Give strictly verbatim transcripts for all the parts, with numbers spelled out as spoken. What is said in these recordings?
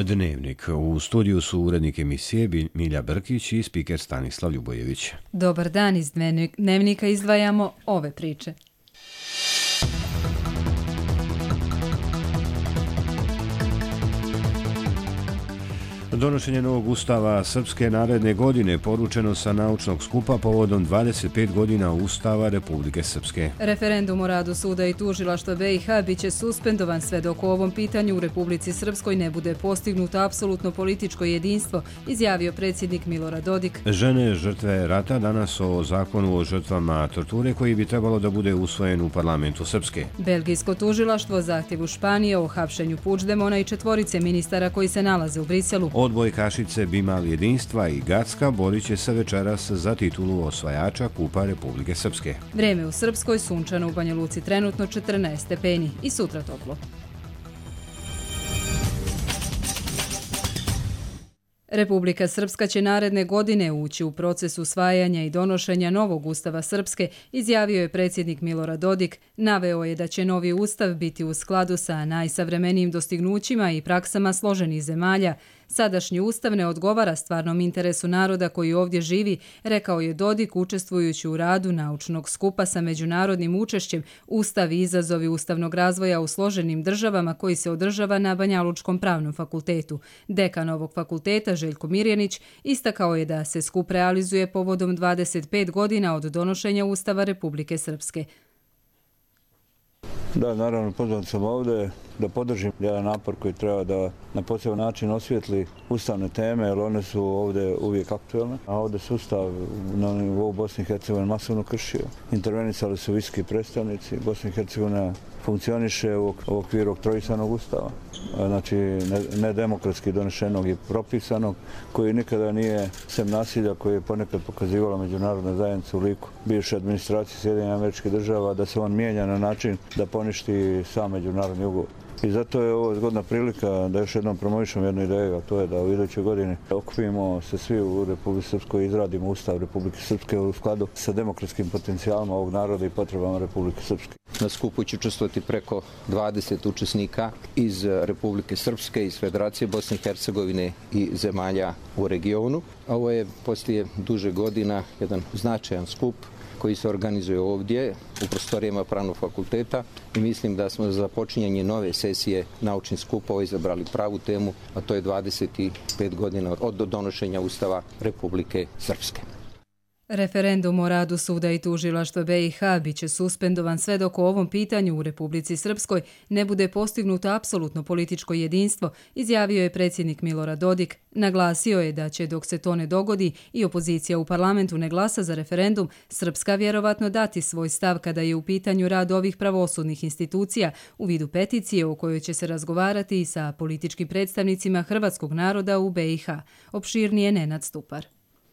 Dnevnik. U studiju su urednik emisije Milja Brkić i spiker Stanislav Ljubojević. Dobar dan, iz Dnevnika izdvajamo ove priče. Donošenje novog ustava Srpske naredne godine poručeno sa naučnog skupa povodom dvadeset pet godina Ustava Republike Srpske. Referendum o radu suda i tužilaštva B i H biće suspendovan sve dok u ovom pitanju u Republici Srpskoj ne bude postignuto apsolutno političko jedinstvo, izjavio predsjednik Milorad Dodik. Žene žrtve rata danas o zakonu o žrtvama torture koji bi trebalo da bude usvojen u parlamentu Srpske. Belgijsko tužilaštvo zahtjevu Španije o hapšenju Puigdemona i četvorice ministara koji se nalaze u Briselu. Odbojkašice Bimal Jedinstva i Gacka borit će se večeras za titulu osvajača Kupa Republike Srpske. Vreme u Srpskoj, sunčano, u Banja Luci trenutno četrnaest stepeni i sutra toplo. Republika Srpska će naredne godine ući u proces usvajanja i donošenja novog ustava Srpske, izjavio je predsjednik Milorad Dodik. Naveo je da će novi ustav biti u skladu sa najsavremenijim dostignućima i praksama složenih zemalja. Sadašnji ustav ne odgovara stvarnom interesu naroda koji ovdje živi, rekao je Dodik učestvujući u radu naučnog skupa sa međunarodnim učešćem Ustav i izazovi ustavnog razvoja u složenim državama koji se održava na Banjalučkom pravnom fakultetu. Dekan ovog fakulteta Željko Mirjanić istakao je da se skup realizuje povodom dvadeset pet godina od donošenja Ustava Republike Srpske. Da, naravno, pozvan sam ovdje da podržim jedan napor koji treba da na poseban način osvijetli ustavne teme, jer one su ovdje uvijek aktuelne, a ovdje su ustav na nivou Bosne i Hercegovine masovno kršio. Intervenisali su visoki predstavnici. Bosna i Hercegovina funkcioniše u okviru trojisanog ustava, znači nedemokratski donešenog i propisanog, koji nikada nije, sem nasilja koji je ponekad pokazivala međunarodna zajednica u liku bivše administracije Sjedinjenih Američkih Država, da se on mijenja na način da poništi sam međunarodni ugovor. I zato je ovo zgodna prilika da još jednom promovišemo jednu ideju, a to je da u idućoj godini okupimo se svi u Republici Srpskoj i izradimo Ustav Republike Srpske u skladu sa demokratskim potencijalima ovog naroda i potrebama Republike Srpske. Na skupu će učestvovati preko dvadeset učesnika iz Republike Srpske, iz Federacije Bosne i Hercegovine i zemalja u regionu. Ovo je poslije duže godina jedan značajan skup koji se organizuje ovdje u prostorijama Pravnog fakulteta i mislim da smo za počinjanje nove sesije naučnih skupova izabrali pravu temu, a to je dvadeset pet godina od donošenja Ustava Republike Srpske. Referendum o radu suda i tužilaštva B i H biće suspendovan sve dok u ovom pitanju u Republici Srpskoj ne bude postignuto apsolutno političko jedinstvo, izjavio je predsjednik Milorad Dodik. Naglasio je da će, dok se to ne dogodi i opozicija u parlamentu ne glasa za referendum, Srpska vjerovatno dati svoj stav kada je u pitanju rad ovih pravosudnih institucija u vidu peticije o kojoj će se razgovarati i sa političkim predstavnicima hrvatskog naroda u B i H. Opširnije Nenad Stupar.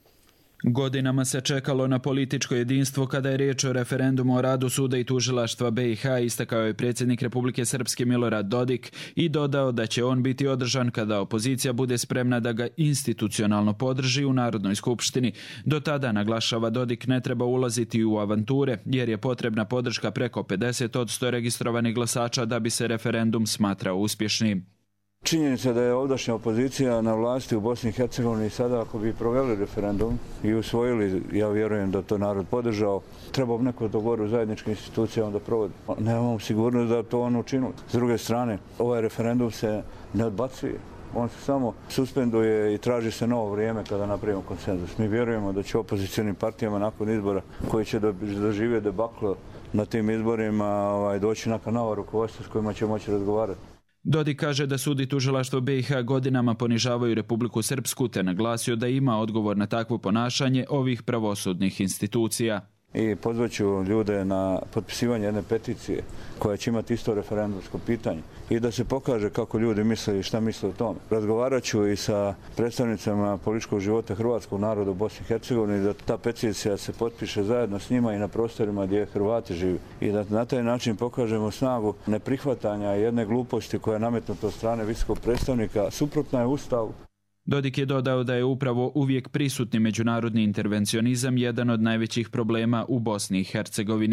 Godinama se čekalo na političko jedinstvo kada je riječ o referendumu o radu suda i tužilaštva B i H, istakao je predsjednik Republike Srpske Milorad Dodik i dodao da će on biti održan kada opozicija bude spremna da ga institucionalno podrži u Narodnoj skupštini. Do tada, naglašava Dodik, ne treba ulaziti u avanture jer je potrebna podrška preko pedeset posto registrovanih glasača da bi se referendum smatrao uspješnim. Činjenica da je ovdašnja opozicija na vlasti u Bosni i Hercegovini sada, ako bi proveli referendum i usvojili, ja vjerujem da to narod podržao, treba neko dogovor u zajedničkim institucijama da provodi. Nemamo sigurnost da to on učinili. S druge strane, ovaj referendum se ne odbacuje. On se samo suspenduje i traži se novo vrijeme kada napravimo konsenzus. Mi vjerujemo da će opozicionim partijama nakon izbora koji će doživjeti debaklo na tim izborima doći neka nova rukovodstva s kojima će moći razgovarati. Dodik kaže da sud i tužilaštvo B i H godinama ponižavaju Republiku Srpsku te naglasio da ima odgovor na takvo ponašanje ovih pravosudnih institucija. I pozvaću ljude na potpisivanje jedne peticije koja će imati isto referendumsko pitanje i da se pokaže kako ljudi misle i šta misle o tome. Razgovarat ću i sa predstavnicama političkog života hrvatskog naroda u Bosni i Hercegovini da ta peticija se potpiše zajedno s njima i na prostorima gdje Hrvati žive i da na taj način pokažemo snagu neprihvatanja jedne gluposti koja je nametnuta od strane visokog predstavnika, suprotna je Ustavu. Dodik je dodao da je upravo uvijek prisutni međunarodni intervencionizam jedan od najvećih problema u Bosni i Hercegovini.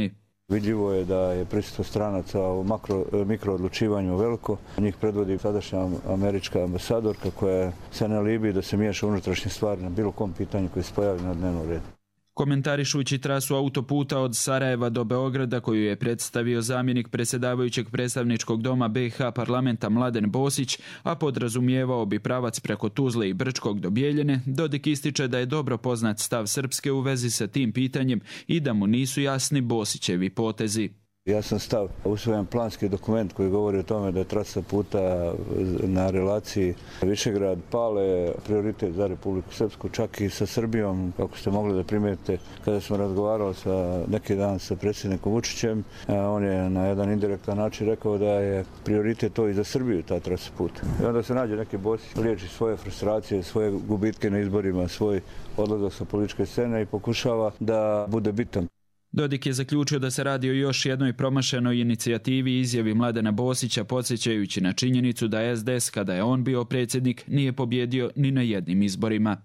Vidljivo je da je prisustvo stranaca u makro, mikroodlučivanju veliko. Njih predvodi sadašnja američka ambasadorka koja se ne libi da se miješa unutrašnje stvari na bilo kom pitanju koje se pojavi na dnevnom redu. Komentarišući trasu autoputa od Sarajeva do Beograda koju je predstavio zamjenik predsjedavajućeg predstavničkog doma B i H parlamenta Mladen Bosić, a podrazumijevao bi pravac preko Tuzle i Brčkog do Bijeljine, Dodik ističe da je dobro poznat stav Srpske u vezi sa tim pitanjem i da mu nisu jasni Bosićevi potezi. Jasan stav, usvojen planski dokument koji govori o tome da je trasa puta na relaciji Višegrad-Pale prioritet za Republiku Srpsku, čak i sa Srbijom, kako ste mogli da primijete kada smo razgovarali sa neki dan sa predsjednikom Vučićem. On je na jedan indirektan način rekao da je prioritet to i za Srbiju, ta trasa puta. I onda se nađe neki Bosić, liječi svoje frustracije, svoje gubitke na izborima, svoj odlazak sa političke scene i pokušava da bude bitan. Dodik je zaključio da se radi o još jednoj promašenoj inicijativi i izjavi Mladena Bosića, podsjećajući na činjenicu da S D S, kada je on bio predsjednik, nije pobjedio ni na jednim izborima.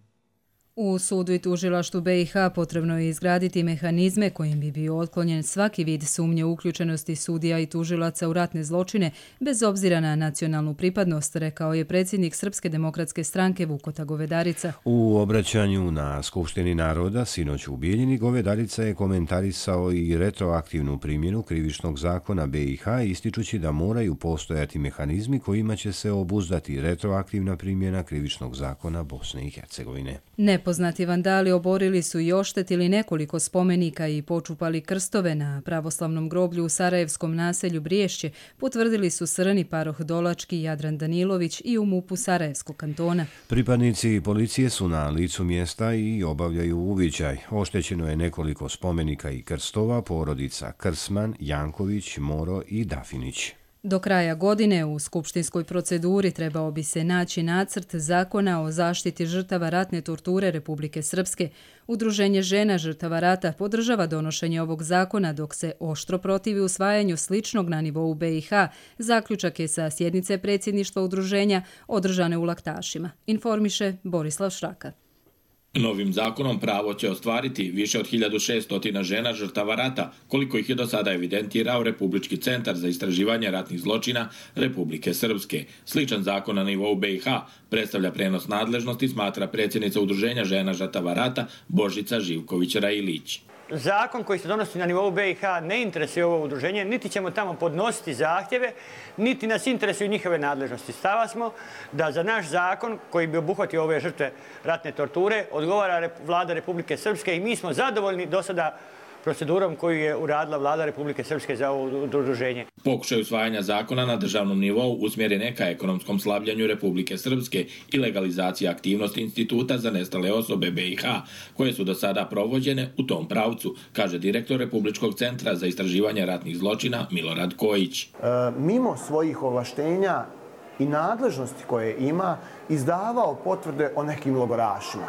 U sudu i tužilaštvu B i H potrebno je izgraditi mehanizme kojim bi bio otklonjen svaki vid sumnje uključenosti sudija i tužilaca u ratne zločine, bez obzira na nacionalnu pripadnost, rekao je predsjednik Srpske demokratske stranke Vukota Govedarica. U obraćanju na Skupštini naroda sinoć u Bijeljini Govedarica je komentarisao i retroaktivnu primjenu krivičnog zakona B i H, ističući da moraju postojati mehanizmi kojima će se obuzdati retroaktivna primjena krivičnog zakona Bosne i Hercegovine. Nepoznati vandali oborili su i oštetili nekoliko spomenika i počupali krstove na pravoslavnom groblju u sarajevskom naselju Briješće, potvrdili su Srni Paroh Dolački, Jadran Danilović i u MUP-u Sarajevskog kantona. Pripadnici policije su na licu mjesta i obavljaju uviđaj. Oštećeno je nekoliko spomenika i krstova porodica Krsman, Janković, Moro i Dafinić. Do kraja godine u skupštinskoj proceduri trebao bi se naći nacrt zakona o zaštiti žrtava ratne torture Republike Srpske. Udruženje žena žrtava rata podržava donošenje ovog zakona dok se oštro protivi usvajanju sličnog na nivou B i H. Zaključak je sa sjednice predsjedništva udruženja održane u Laktašima. Informiše Borislav Šraka. Novim zakonom pravo će ostvariti više od hiljadu šesto žena žrtava rata, koliko ih je do sada evidentirao Republički centar za istraživanje ratnih zločina Republike Srpske. Sličan zakon na nivou B i H predstavlja prenos nadležnosti, smatra predsjednica Udruženja žena žrtava rata Božica Živković-Rajilić. Zakon koji se donosi na nivou B i H ne interesuje ovo udruženje, niti ćemo tamo podnositi zahtjeve, niti nas interesuju njihove nadležnosti. Stava smo da za naš zakon koji bi obuhvatio ove žrtve ratne torture odgovara Vlada Republike Srpske i mi smo zadovoljni do sada procedurom koju je uradila Vlada Republike Srpske za ovo udruženje. Pokušaj usvajanja zakona na državnom nivou usmjeren je ka ekonomskom slabljanju Republike Srpske i legalizaciji aktivnosti Instituta za nestale osobe B i H, koje su do sada provođene u tom pravcu, kaže direktor Republičkog centra za istraživanje ratnih zločina Milorad Kojić. E, mimo svojih ovlaštenja i nadležnosti koje ima, izdavao potvrde o nekim logorašima.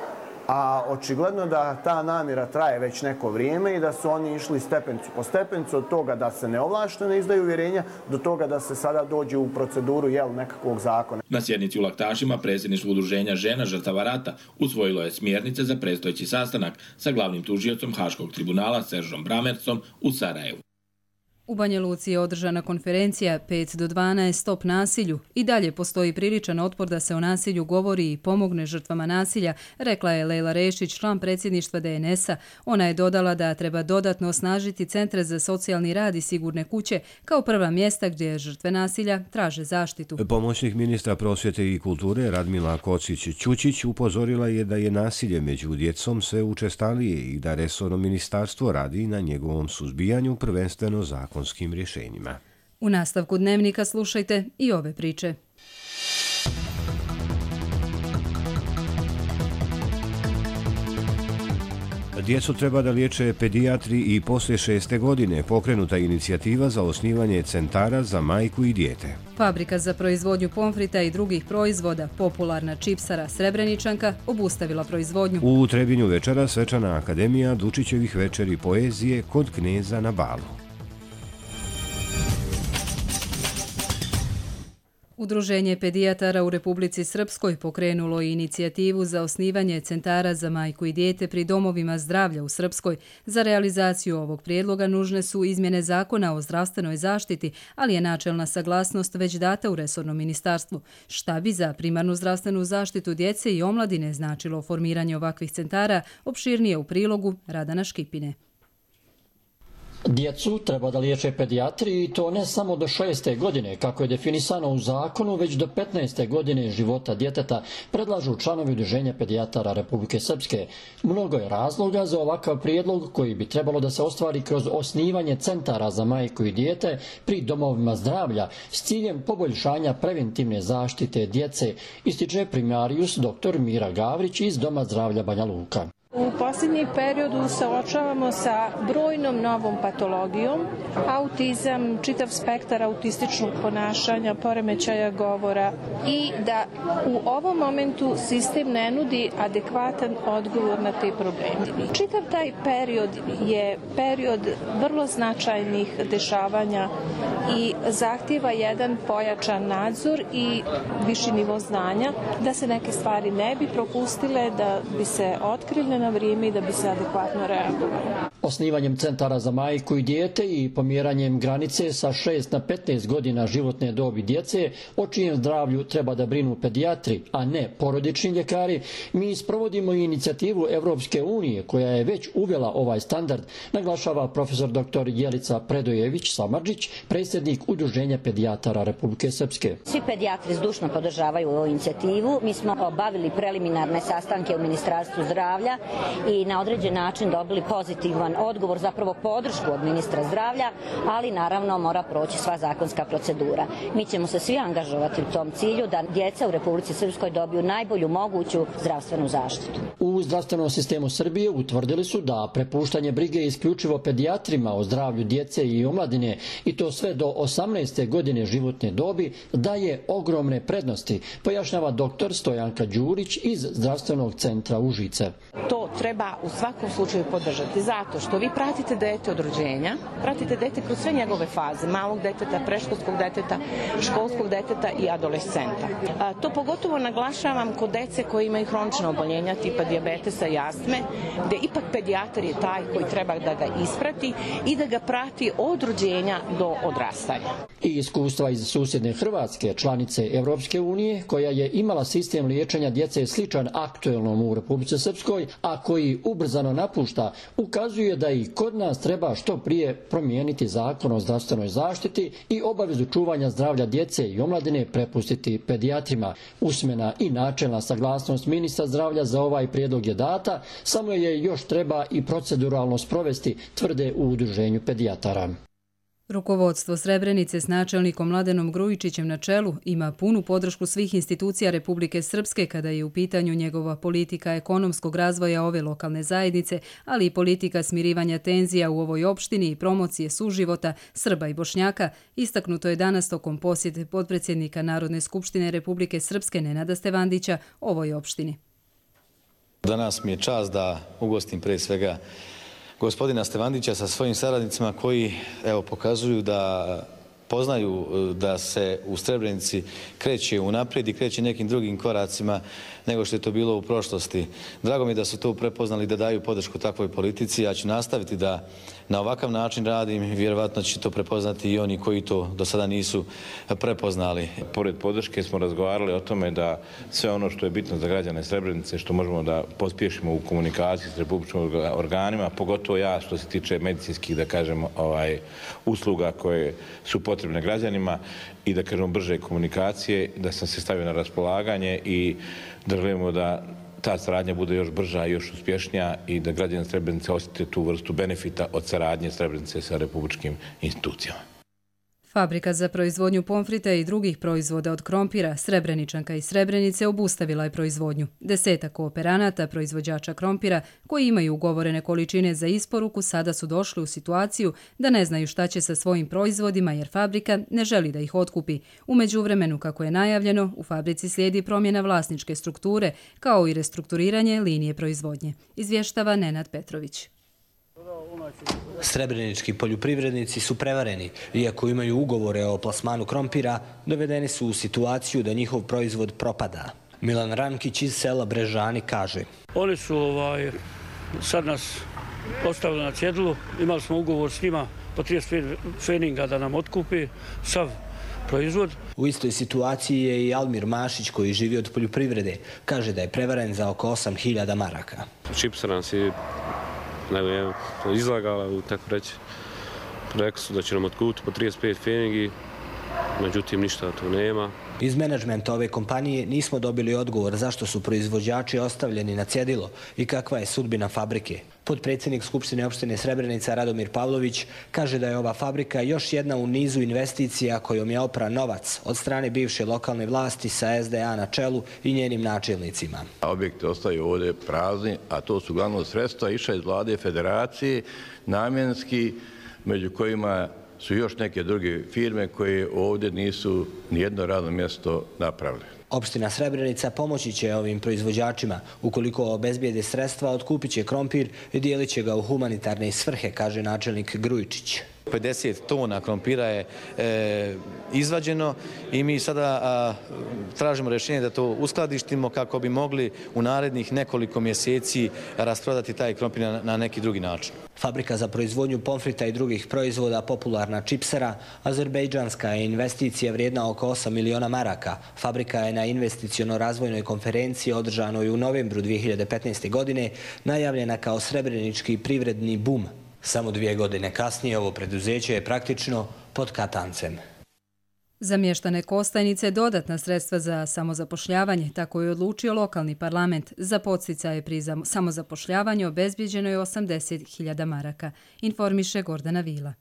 A očigledno da ta namjera traje već neko vrijeme i da su oni išli stepencu po stepencu od toga da se neovlašteno izdaju uvjerenja do toga da se sada dođe u proceduru jel, nekakvog zakona. Na sjednici u Laktašima predsjedništvo Udruženja žena žrtava rata usvojilo je smjernice za predstojeći sastanak sa glavnim tužiocom Haškog tribunala Seržom Bramercom u Sarajevu. U Banja Luci je održana konferencija pet do dvanaest Stop nasilju. I dalje postoji priličan otpor da se o nasilju govori i pomogne žrtvama nasilja, rekla je Lejla Rešić, član predsjedništva D N S-a. Ona je dodala da treba dodatno osnažiti centre za socijalni rad i sigurne kuće kao prva mjesta gdje žrtve nasilja traže zaštitu. Pomoćnik ministra prosvjete i kulture Radmila Kocić-Ćučić upozorila je da je nasilje među djecom sve učestalije i da resorno ministarstvo radi na njegovom suzbijanju, prvenstveno zakonskim rješenjima. U nastavku dnevnika slušajte i ove priče. Djecu treba da liječe pedijatri i poslije šeste godine. Pokrenuta inicijativa za osnivanje centara za majku i dijete. Fabrika za proizvodnju pomfrita i drugih proizvoda, popularna čipsara Srebreničanka, obustavila proizvodnju. U Trebinju večera svečana akademija Dučićevih večeri poezije kod kneza na balu. Udruženje pedijatara u Republici Srpskoj pokrenulo je inicijativu za osnivanje centara za majku i dijete pri domovima zdravlja u Srpskoj. Za realizaciju ovog prijedloga nužne su izmjene zakona o zdravstvenoj zaštiti, ali je načelna saglasnost već data u resornom ministarstvu. Šta bi za primarnu zdravstvenu zaštitu djece i omladine značilo formiranje ovakvih centara, opširnije u prilogu Radana Škipine. Djecu treba da liječe pedijatri i to ne samo do šeste godine, kako je definisano u zakonu, već do petnaeste godine života djeteta, predlažu članovi Udruženja pedijatara Republike Srpske. Mnogo je razloga za ovakav prijedlog koji bi trebalo da se ostvari kroz osnivanje centara za majku i dijete pri domovima zdravlja s ciljem poboljšanja preventivne zaštite djece, ističe primarijus dr Mira Gavrić iz Doma zdravlja Banja Luka. U posljednjem periodu se suočavamo sa brojnom novom patologijom, autizam, čitav spektar autističnog ponašanja, poremećaja govora i da u ovom momentu sistem ne nudi adekvatan odgovor na te probleme. Čitav taj period je period vrlo značajnih dešavanja i zahtjeva jedan pojačan nadzor i viši nivo znanja da se neke stvari ne bi propustile, da bi se otkrile na vrijeme i da bi se adekvatno reagovalo. Osnivanjem centara za majku i dijete i pomjeranjem granice sa šest na petnaest godina životne dobi djece, o čijem zdravlju treba da brinu pedijatri, a ne porodični ljekari, mi sprovodimo inicijativu Evropske unije koja je već uvela ovaj standard, naglašava profesor dr Jelica Predojević Samardžić, predsjednik Udruženja pedijatara Republike Srpske. Svi pedijatri zdušno podržavaju ovu inicijativu. Mi smo obavili preliminarne sastanke u Ministarstvu zdravlja i na određen način dobili pozitivan odgovor, zapravo podršku od ministra zdravlja, ali naravno mora proći sva zakonska procedura. Mi ćemo se svi angažovati u tom cilju da djeca u Republici Srpskoj dobiju najbolju moguću zdravstvenu zaštitu. U zdravstvenom sistemu Srbije utvrdili su da prepuštanje brige isključivo pedijatrima o zdravlju djece i omladine i to sve do osamnaeste godine životne dobi daje ogromne prednosti, pojašnjava doktor Stojanka Đurić iz Zdravstvenog centra Užice. To treba u svakom slučaju podržati, zato što vi pratite dete od rođenja, pratite dete kroz sve njegove faze, malog deteta, predškolskog deteta, školskog deteta i adolescenta. A, to pogotovo naglašavam kod dece koji imaju hronična oboljenja tipa dijabetesa i astme, gdje ipak pedijatar je taj koji treba da ga isprati i da ga prati od rođenja do odrastanja. I iskustva iz susjedne Hrvatske, članice Evropske unije, koja je imala sistem liječenja djece sličan aktuelnom u Republici Srpskoj, a koji ubrzano napušta, ukazuje da i kod nas treba što prije promijeniti zakon o zdravstvenoj zaštiti i obavezu čuvanja zdravlja djece i omladine prepustiti pedijatrima. Usmena i načelna saglasnost ministra zdravlja za ovaj prijedlog je data, samo je još treba i proceduralno sprovesti, tvrde u Udruženju pedijatara. Rukovodstvo Srebrenice s načelnikom Mladenom Grujičićem na čelu ima punu podršku svih institucija Republike Srpske kada je u pitanju njegova politika ekonomskog razvoja ove lokalne zajednice, ali i politika smirivanja tenzija u ovoj opštini i promocije suživota Srba i Bošnjaka, istaknuto je danas tokom posjete potpredsjednika Narodne skupštine Republike Srpske Nenada Stevandića ovoj opštini. Danas mi je čast da ugostim pre svega gospodina Stevandića sa svojim saradnicima koji evo pokazuju da poznaju da se u Srebrenici kreće unaprijed i kreće nekim drugim koracima nego što je to bilo u prošlosti. Drago mi je da su to prepoznali, da daju podršku takvoj politici. Ja ću nastaviti da na ovakav način radim i vjerovatno će to prepoznati i oni koji to do sada nisu prepoznali. Pored podrške smo razgovarali o tome da sve ono što je bitno za građane Srebrenice, što možemo da pospješimo u komunikaciji s republičkim organima, pogotovo ja što se tiče medicinskih, da kažem, ovaj, usluga koje su potrebne građanima i da kažemo brže komunikacije, da sam se stavio na raspolaganje i da želimo da ta saradnja bude još brža i još uspješnija i da građani Srebrenice osjete tu vrstu benefita od saradnje Srebrenice sa republičkim institucijama. Fabrika za proizvodnju pomfrita i drugih proizvoda od krompira Srebreničanka i Srebrenice obustavila je proizvodnju. Desetak kooperanata proizvođača krompira koji imaju ugovorene količine za isporuku sada su došli u situaciju da ne znaju šta će sa svojim proizvodima jer fabrika ne želi da ih otkupi. U međuvremenu, kako je najavljeno, u fabrici slijedi promjena vlasničke strukture kao i restrukturiranje linije proizvodnje. Izvještava Nenad Petrović. Srebrenički poljoprivrednici su prevareni. Iako imaju ugovore o plasmanu krompira, dovedeni su u situaciju da njihov proizvod propada. Milan Rankić iz sela Brežani kaže: Oni su ovaj, sad nas ostavili na cjedilu, imali smo ugovor s njima po trideset feninga da nam otkupi sav proizvod. U istoj situaciji je i Almir Mašić koji živi od poljoprivrede. Kaže da je prevaren za oko osam hiljada maraka. Čipsa nas je izlagala, tako reći. Rekli su da će nam otkupiti po trideset pet feningi, međutim ništa tu nema. Iz menadžmenta ove kompanije nismo dobili odgovor zašto su proizvođači ostavljeni na cjedilu i kakva je sudbina fabrike. Potpredsjednik Skupštine opštine Srebrenica Radomir Pavlović kaže da je ova fabrika još jedna u nizu investicija kojom je opran novac od strane bivše lokalne vlasti sa S D A na čelu i njenim načelnicima. Objekti ostaju ovdje prazni, a to su uglavnom sredstva išla iz vlade federacije, namjenski, među kojima su još neke druge firme koje ovdje nisu nijedno radno mjesto napravile. Opština Srebrenica pomoći će ovim proizvođačima. Ukoliko obezbijede sredstva, otkupit će krompir i dijelit će ga u humanitarne svrhe, kaže načelnik Grujičić. pedeset tona krompira je e, izvađeno i mi sada a, tražimo rješenje da to uskladištimo kako bi mogli u narednih nekoliko mjeseci rasprodati taj krompir na, na neki drugi način. Fabrika za proizvodnju pomfrita i drugih proizvoda, popularna Čipsera, azerbejdžanska je investicija vrijedna oko osam miliona maraka. Fabrika je na investiciono-razvojnoj konferenciji održanoj u novembru dvije hiljade petnaeste. godine najavljena kao srebrenički privredni bum. Samo dvije godine kasnije ovo preduzeće je praktično pod katancem. Za mještane Kostajnice dodatna sredstva za samozapošljavanje, tako je odlučio lokalni parlament. Za podsticaje pri samozapošljavanju obezbijeđeno je osamdeset hiljada maraka, informiše Gordana Vila.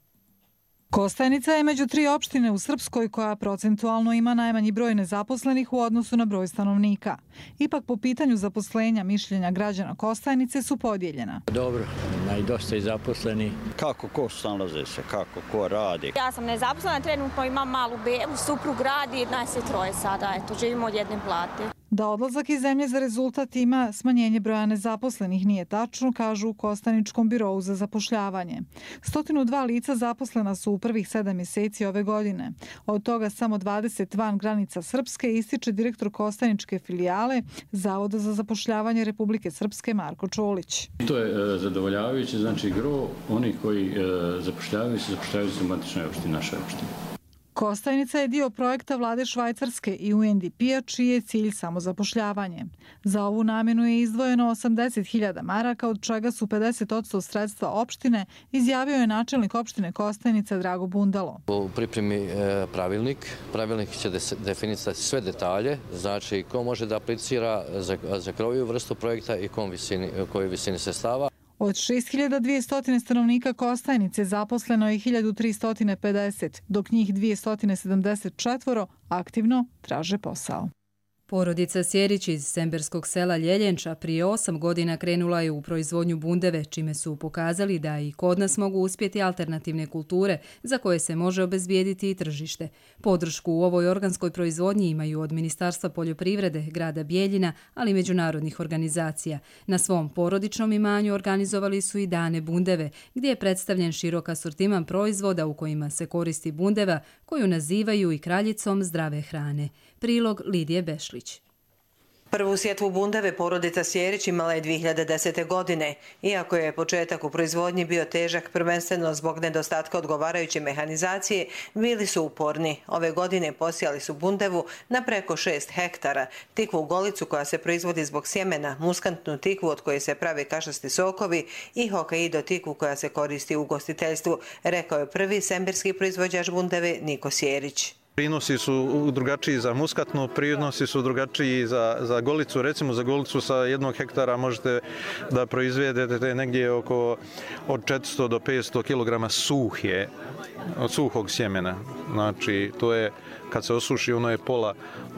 Kostajnica je među tri opštine u Srpskoj koja procentualno ima najmanji broj nezaposlenih u odnosu na broj stanovnika. Ipak po pitanju zaposlenja mišljenja građana Kostajnice su podijeljena. Dobro, najdosta i zaposleni. Kako ko snalaze se, kako ko radi? Ja sam nezaposlena, trenutno imam malu bebu, suprug radi, nas je troje sada, eto, živimo od jedne plate. Da odlazak iz zemlje za rezultat ima smanjenje broja nezaposlenih nije tačno, kažu u Kostajničkom birovu za zapošljavanje. sto dva lica zaposlena su u prvih sedam mjeseci ove godine. Od toga samo dvadeset van granica Srpske, ističe direktor Kostajničke filijale Zavoda za zapošljavanje Republike Srpske Marko Čolić. To je zadovoljavajuće, znači gro oni koji zapošljavaju se, zapošljavaju se u matičnoj opštini, našoj opštini. Kostajnica je dio projekta vlade Švajcarske i U N D P-a, čiji je cilj samozapošljavanje. Za ovu namjenu je izdvojeno osamdeset hiljada maraka, od čega su pedeset posto sredstva opštine, izjavio je načelnik opštine Kostajnica Drago Bundalo. U pripremi e, pravilnik. Pravilnik će definisati sve detalje, znači ko može da aplicira za, za koju vrstu projekta i kom visini, kojoj visini sredstava. Od šest hiljada dvjesto stanovnika Kostajnice zaposleno je hiljadu tristo pedeset, dok njih dvjesto sedamdeset četiri aktivno traže posao. Porodica Sjerić iz semberskog sela Ljeljenča prije osam godina krenula je u proizvodnju bundeve, čime su pokazali da i kod nas mogu uspjeti alternativne kulture za koje se može obezbijediti i tržište. Podršku u ovoj organskoj proizvodnji imaju od Ministarstva poljoprivrede, grada Bijeljina, ali i međunarodnih organizacija. Na svom porodičnom imanju organizovali su i dane bundeve, gdje je predstavljen širok asortiman proizvoda u kojima se koristi bundeva, koju nazivaju i kraljicom zdrave hrane. Prilog Lidije Bešlić. Prvu sjetvu bundeve porodica Sjerić imala je dvije hiljade desete. godine. Iako je početak u proizvodnji bio težak prvenstveno zbog nedostatka odgovarajuće mehanizacije, bili su uporni. Ove godine posijali su bundevu na preko šest hektara, tikvu golicu koja se proizvodi zbog sjemena, muskantnu tikvu od koje se prave kašasti sokovi i Hokkaido tikvu koja se koristi u ugostiteljstvu, rekao je prvi semberski proizvođač bundeve Niko Sjerić. Prinosi su drugačiji za muskatnu, prinosi su drugačiji za, za golicu. Recimo za golicu sa jednog hektara možete da proizvedete negdje oko od četiristo do petsto kilograma suhe, od suhog sjemena. Znači, to je, kad se osuši, ono je pola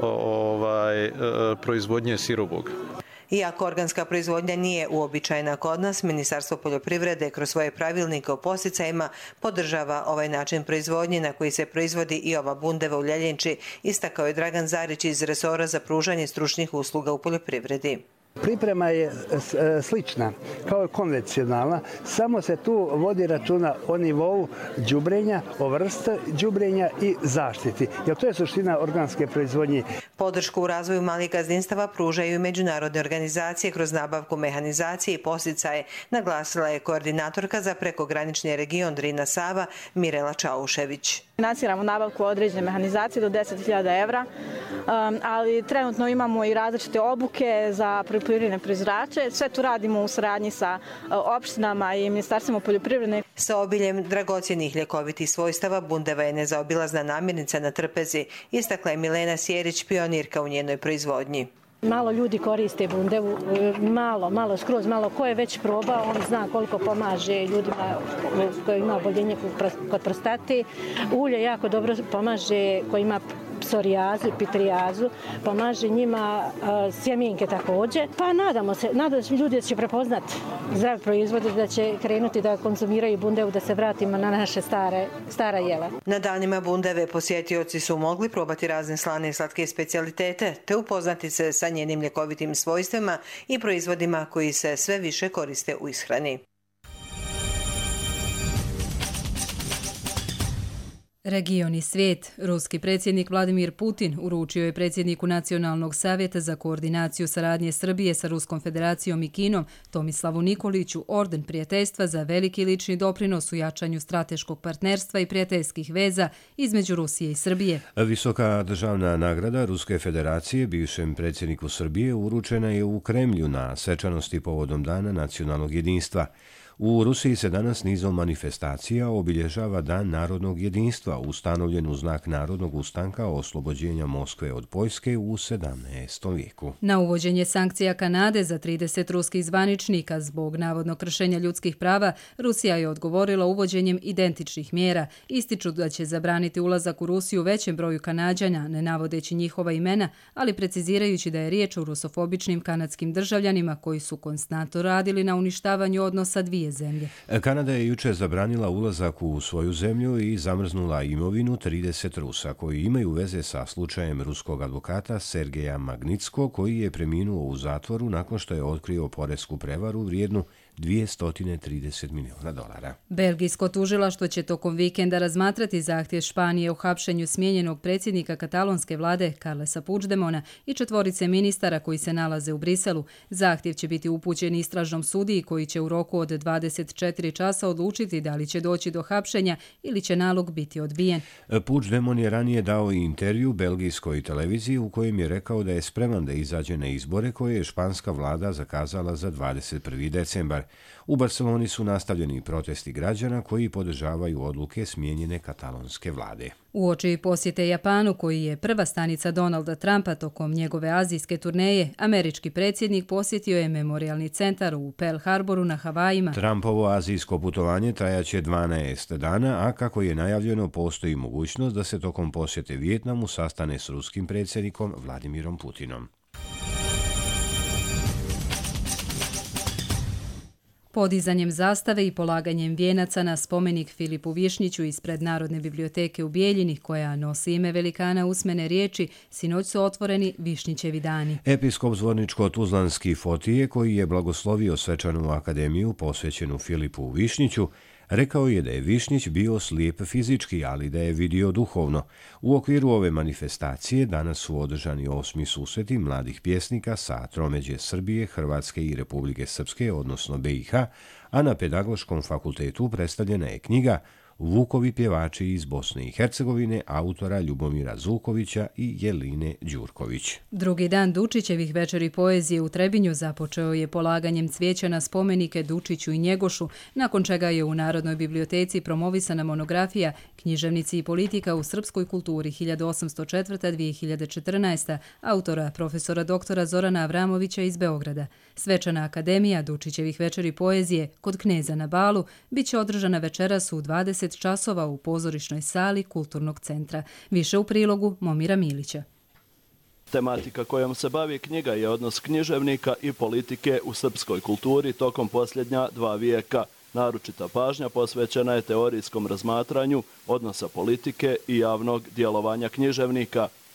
ovaj, proizvodnje sirovog. Iako organska proizvodnja nije uobičajena kod nas, Ministarstvo poljoprivrede kroz svoje pravilnike o posticajima podržava ovaj način proizvodnje na koji se proizvodi i ova bundeva u Ljeljenči, istakao je Dragan Zarić iz resora za pružanje stručnih usluga u poljoprivredi. Priprema je slična kao konvencionalna, samo se tu vodi računa o nivou đubrenja, o vrsti đubrenja i zaštiti. Jer to je suština organske proizvodnje. Podršku u razvoju malih gazdinstava pružaju i međunarodne organizacije kroz nabavku mehanizacije i podsticaje, naglasila je koordinatorka za prekogranični region Drina-Sava Mirela Čaušević. Financiramo nabavku određene mehanizacije do deset hiljada evra, ali trenutno imamo i različite obuke za poljoprivredne proizvođače. Sve tu radimo u saradnji sa opštinama i ministarstvima poljoprivredne. Sa obiljem dragocjenih ljekovitih svojstava bundeva je nezaobilazna namirnica na trpezi, istakla je Milena Sjerić, pionirka u njenoj proizvodnji. Malo ljudi koriste bundevu, malo, malo, skroz malo. Ko je već probao, on zna koliko pomaže ljudima koji ima oboljenje kod prostate. Ulje jako dobro pomaže koji ima psorijazu, pitrijazu, pomaže njima sjemenke također. Pa nadamo se, nadamo se ljudi da će prepoznati zdrave proizvode, da će krenuti da konzumiraju bundevu, da se vratimo na naše stare, stara jela. Na danima bundeve posjetioci su mogli probati razne slane i slatke specijalitete, te upoznati se sa njenim ljekovitim svojstvima i proizvodima koji se sve više koriste u ishrani. Region i svijet. Ruski predsjednik Vladimir Putin uručio je predsjedniku Nacionalnog savjeta za koordinaciju saradnje Srbije sa Ruskom federacijom i Kinom Tomislavu Nikoliću orden prijateljstva za veliki lični doprinos u jačanju strateškog partnerstva i prijateljskih veza između Rusije i Srbije. Visoka državna nagrada Ruske federacije bivšem predsjedniku Srbije uručena je u Kremlju na svečanosti povodom Dana nacionalnog jedinstva. U Rusiji se danas nizom manifestacija obilježava Dan narodnog jedinstva, ustanovljen u znak narodnog ustanka oslobođenja Moskve od Poljske u sedamnaestom vijeku. Na uvođenje sankcija Kanade za trideset ruskih zvaničnika zbog navodnog kršenja ljudskih prava, Rusija je odgovorila uvođenjem identičnih mjera. Ističu da će zabraniti ulazak u Rusiju većem broju Kanađana, ne navodeći njihova imena, ali precizirajući da je riječ o rusofobičnim kanadskim državljanima koji su konstantno radili na uništavanju odnosa dvije zemlje. Kanada je jučer zabranila ulazak u svoju zemlju i zamrznula imovinu trideset Rusa koji imaju veze sa slučajem ruskog advokata Sergeja Magnitskog koji je preminuo u zatvoru nakon što je otkrio poresku prevaru vrijednu dvjesto trideset milijuna dolara. Belgijsko tužilaštvo će tokom vikenda razmatrati zahtjev Španije o hapšenju smijenjenog predsjednika katalonske vlade Carlesa Puigdemona i četvorice ministara koji se nalaze u Briselu. Zahtjev će biti upućen istražnom sudiji koji će u roku od dvadeset četiri časa odlučiti da li će doći do hapšenja ili će nalog biti odbijen. Puigdemon je ranije dao i intervju belgijskoj televiziji u kojem je rekao da je spreman da izađe na izbore koje je španska vlada zakazala za dvadeset prvi decembar. U Barceloni su nastavljeni protesti građana koji podržavaju odluke smijenjene katalonske vlade. Uoči posjete Japanu, koji je prva stanica Donalda Trumpa tokom njegove azijske turneje, američki predsjednik posjetio je memorialni centar u Pearl Harboru na Havajima. Trumpovo azijsko putovanje trajaće dvanaest dana, a kako je najavljeno, postoji mogućnost da se tokom posjete Vijetnamu sastane s ruskim predsjednikom Vladimirom Putinom. Podizanjem zastave i polaganjem vijenaca na spomenik Filipu Višnjiću ispred Narodne biblioteke u Bijeljini, koja nosi ime velikana usmene riječi, sinoć su otvoreni Višnjićevi dani. Episkop Zvorničko-Tuzlanski Fotije, koji je blagoslovio svečanu akademiju posvećenu Filipu Višnjiću, rekao je da je Višnjić bio slijep fizički, ali da je vidio duhovno. U okviru ove manifestacije danas su održani osmi susreti mladih pjesnika sa tromeđe Srbije, Hrvatske i Republike Srpske, odnosno B i H, a na Pedagoškom fakultetu predstavljena je knjiga Vukovi pjevači iz Bosne i Hercegovine autora Ljubomira Zukovića i Jeline Đurković. Drugi dan Dučićevih večeri poezije u Trebinju započeo je polaganjem cvijeća na spomenike Dučiću i Njegošu, nakon čega je u Narodnoj biblioteci promovisana monografija Književnici i politika u srpskoj kulturi hiljadu osamsto četvrta do dvije hiljade četrnaesta autora profesora doktora Zorana Avramovića iz Beograda. Svečana akademija Dučićevih večeri poezije kod Kneza na Balu bit će održana večeras u dvadeset časova u pozorišnoj sali Kulturnog centra. Više u prilogu Momira Milića. Tematika kojom se bavi knjiga je odnos književnika i politike u srpskoj kulturi tokom posljednja dva vijeka. Naročita pažnja posvećena je teorijskom razmatranju odnosa politike i javnog djelovanja književnika.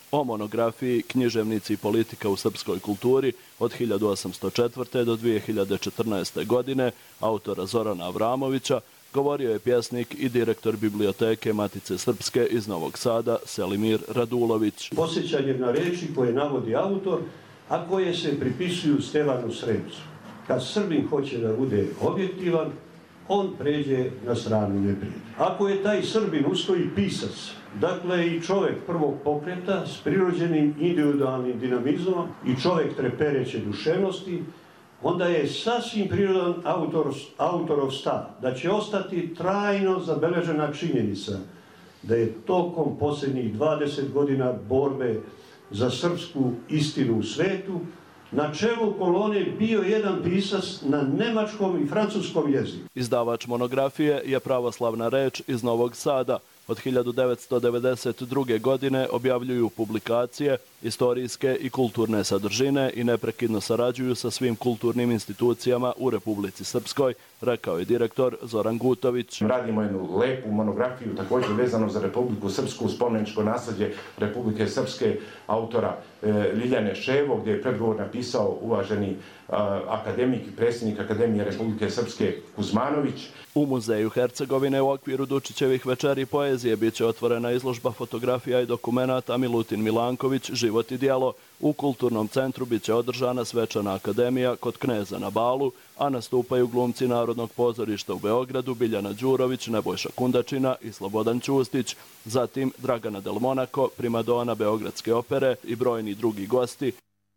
o monografiji Književnici i politika u srpskoj kulturi od hiljadu osamsto četvrte. do dvije hiljade četrnaeste. godine autora Zorana Avramovića govorio je pjesnik i direktor biblioteke Matice Srpske iz Novog Sada Selimir Radulović. Posjećanje na reči koje navodi autor, a koje se pripisuju Stevanu Sremcu. Kad Srbin hoće da bude objektivan, on pređe na stranu neprijatelja. Ako je taj Srbin ustoji pisac, dakle i čovjek prvog pokreta s prirođenim individualnim dinamizmom i čovjek trepereće duševnosti, onda je sasvim prirodan autor, autorov stav da će ostati trajno zabeležena činjenica da je tokom posljednjih dvadeset godina borbe za srpsku istinu u svetu na čelu kolone bio jedan pisac na nemačkom i francuskom jeziku. Izdavač monografije je Pravoslavna reč iz Novog Sada. Od hiljadu devetsto devedeset druge. godine objavljuju publikacije, istorijske i kulturne sadržine i neprekidno sarađuju sa svim kulturnim institucijama u Republici Srpskoj, rekao je direktor Zoran Gutović. Radimo jednu lepu monografiju također vezano za Republiku Srpsku, spomeničko nasljeđe Republike Srpske autora Ljiljane Ševo, gdje je predgovor napisao uvaženi akademik i predsjednik Akademije Republike Srpske Kuzmanović. U Muzeju Hercegovine u okviru Dučićevih večeri poezije bit će otvorena izložba fotografija i dokumenata Milutin Milanković, život i djelo. U Kulturnom centru bit će održana svečana akademija kod Kneza na Balu, a nastupaju glumci Narodnog pozorišta u Beogradu Biljana Đurović, Nebojša Kundačina i Slobodan Ćustić. Zatim Dragana Del Monaco, primadona Beogradske opere i brojni drugi gosti.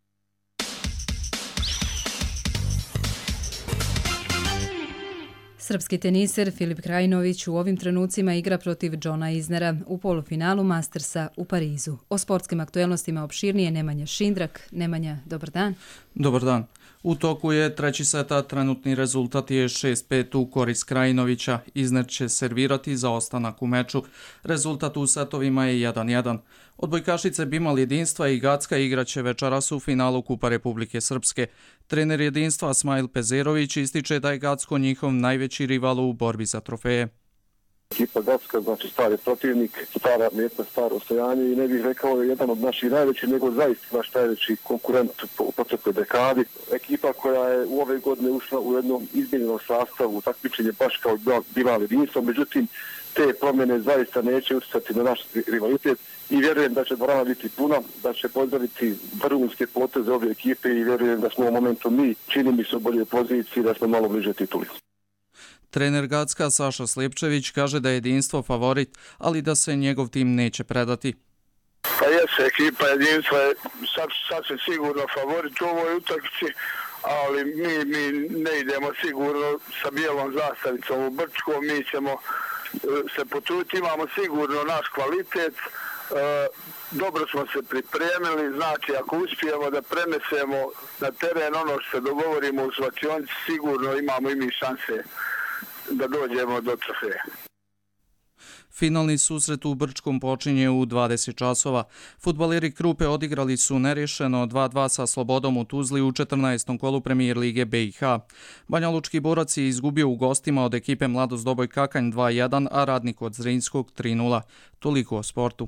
Srpski teniser Filip Krajinović u ovim trenucima igra protiv Johna Isnera u polufinalu Mastersa u Parizu. O sportskim aktuelnostima opširnije Nemanja Šindrak. Nemanja, dobar dan. Dobar dan. U toku je treći seta, trenutni rezultat je šest pet u korist Krajinovića. Isner će servirati za ostanak u meču. Rezultat u setovima je jedan jedan. Odbojkašice Bimal Jedinstva i Gacka igraće večeras u finalu Kupa Republike Srpske. Trener Jedinstva Smajl Pezerović ističe da je Gacko njihov najveći rival u borbi za trofeje. Ekipa Gacka, znači stari protivnik, stara mjetna, staro ostojanje i ne bih rekao je jedan od naših najvećih, nego zaista naš najveći konkurent u protekloj dekadi. Ekipa koja je u ove godine ušla u jednom izmijenjenom sastavu, takmičenje baš kao Bimal Jedinstvo, međutim te promjene zaista neće utjecati na naš rivalitet i vjerujem da će dvorana biti puna, da će pozdraviti vrhunske poteze ove ekipe i vjerujem da smo u momentu mi, čini mi se u boljoj poziciji, da smo malo bliže tituli. Trener Gacka Saša Slijepčević kaže da je Jedinstvo favorit, ali da se njegov tim neće predati. Pa jeste, ekipa Jedinstva je sasvim sigurno favorit u ovoj utakmici, ali mi, mi ne idemo sigurno sa bijelom zastavicom u Brčko, mi ćemo se potruditi, imamo sigurno naš kvalitet, e, dobro smo se pripremili, znači ako uspijemo da prenesemo na teren ono što se dogovorimo u slačionici, sigurno imamo i mi šanse da dođemo do trofeja. Finalni susret u Brčkom počinje u dvadeset časova. Fudbaleri Krupe odigrali su nerješeno dva dva sa Slobodom u Tuzli u četrnaestom kolu Premijer Lige B i H. Banjalučki borac je izgubio u gostima od ekipe Mladost Doboj Kakanj dva jedan, a Radnik od Zrinjskog tri nula. Toliko o sportu.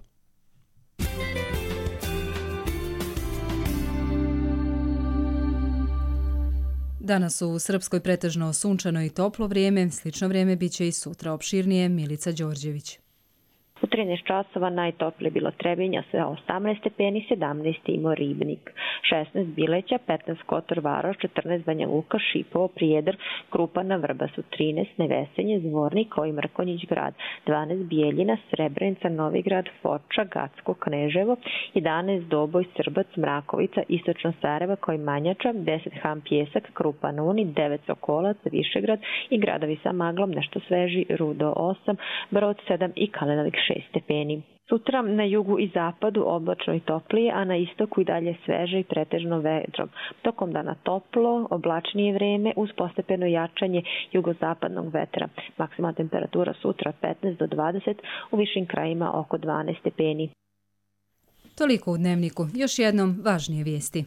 Danas u Srpskoj pretežno sunčano i toplo vrijeme, slično vrijeme biće i sutra. Opširnije Milica Đorđević. U trinaest časova najtoplije bilo Trebinja sa osamnaest stepeni, sedamnaest imao Ribnik, šesnaest Bileća, petnaest Kotor Varoš, četrnaest Banja Luka, Šipovo, Prijedor, Krupa na Vrbasu, trinaest Nevesenje, Zvornik, kao i Mrkonjić grad, dvanaest Bijeljina, Srebrenica, Novigrad, Foča, Gacko, Kneževo, jedanaest Doboj, Srbac, Mrakovica, Istočno Sarajevo, kao i Manjača, deset Ham Pjesak, Krupa na Uni, devet Sokolac, Višegrad i gradovi sa maglom, nešto sveži, Rudo osam, Brod sedam i Kalenavik šest stepeni. Sutra na jugu i zapadu oblačno i toplije, a na istoku i dalje sveže i pretežno vedrom. Tokom dana toplo, oblačnije vreme uz postepeno jačanje jugozapadnog vetra. Maksimalna temperatura sutra od petnaest do dvadeset, u višim krajima oko dvanaest stepeni. Toliko u Dnevniku. Još jednom važnije vijesti.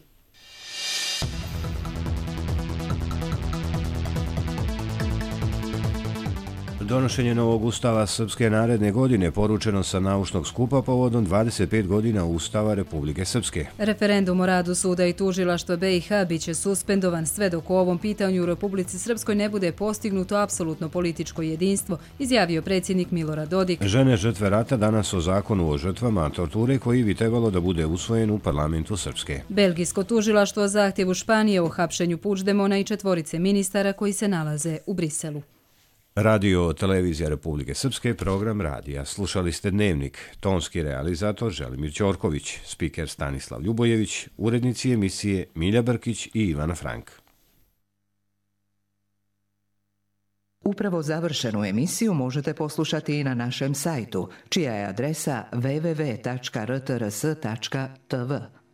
Donošenje novog ustava Srpske naredne godine poručeno sa naučnog skupa povodom dvadeset pet godina Ustava Republike Srpske. Referendum o radu suda i tužilaštva B i H biće suspendovan sve dok u ovom pitanju u Republici Srpskoj ne bude postignuto apsolutno političko jedinstvo, izjavio predsjednik Milorad Dodik. Žene žrtve rata danas o zakonu o žrtvama torture koji bi trebalo da bude usvojen u parlamentu Srpske. Belgijsko tužilaštvo o zahtjevu Španije o hapšenju Puigdemona i četvorice ministara koji se nalaze u Briselu. Radio Televizija Republike Srpske, program radija. Slušali ste Dnevnik, tonski realizator Želimir Ćorković, spiker Stanislav Ljubojević, urednici emisije Milja Brkić i Ivana Frank. Upravo završenu emisiju možete poslušati i na našem sajtu, čija je adresa w w w tačka r t r s tačka t v.